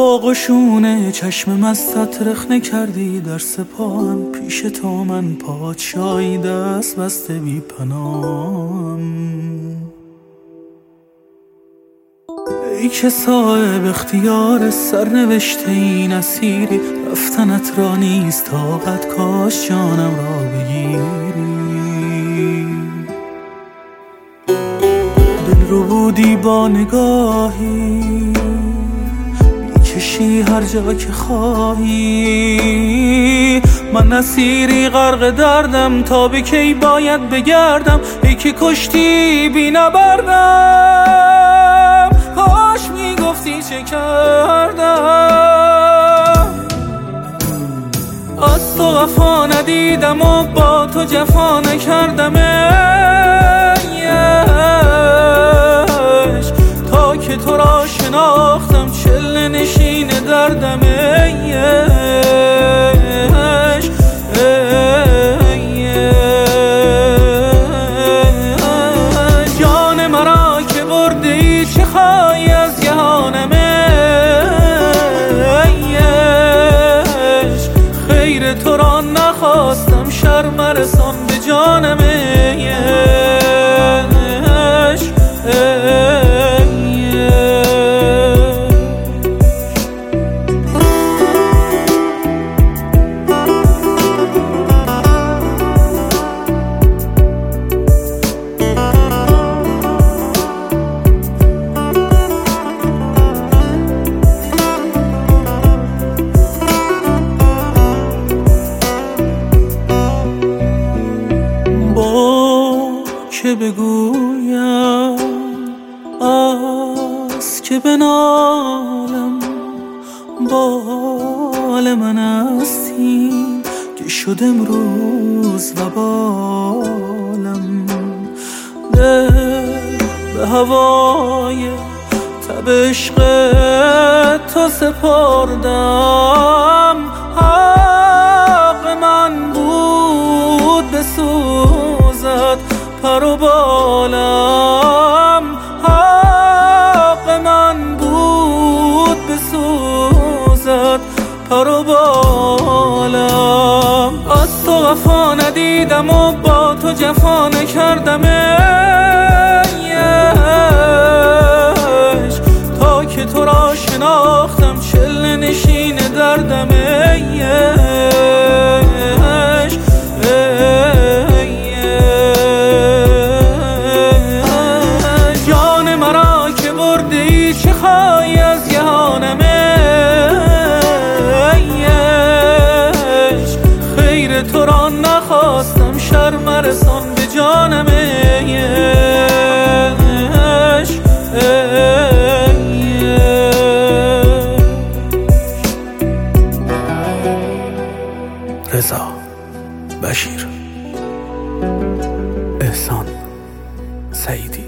قشونه چشم مستت رخنه کردی در سپاهم، پیش تو من پادشاهی دست بسته بی پناهم. ای که صاحب اختیار سرنوشته این اسیری، رفتنت را نیست طاقت، کاش جانم را بگیری. دل رو بودی با نگاهی، میکشی هر جا که خواهی. من اسیری غرق دردم، تا به کی باید بگردم؟ ای که کشتی بی نبردم، کاش میگفتی چه کردم. از تو وفا ندیدم و با تو جفا نکردم، تا که تو را شناختم چله نشین دردم. جان مرا که برده ای چه خواهی از جهانم؟ خیر تو را نخواستم، شرم رسان به جانم. که بگویم از که بنالم، بال من هستیم که شد امروز و بالم. دل به هوای تب عشق تو سپردم، حق من بود بسوزد پر و بالم. حق من بود بسوزد پر و بالم. از تو وفا ندیدم و با تو جفا نکردم، تا که تو را شناختم چله نشین دردم. چه خواهی از جهانم؟ خیر تو را نخواستم، شرم رسان به جانم. رضا بشیر، احسان سعیدی.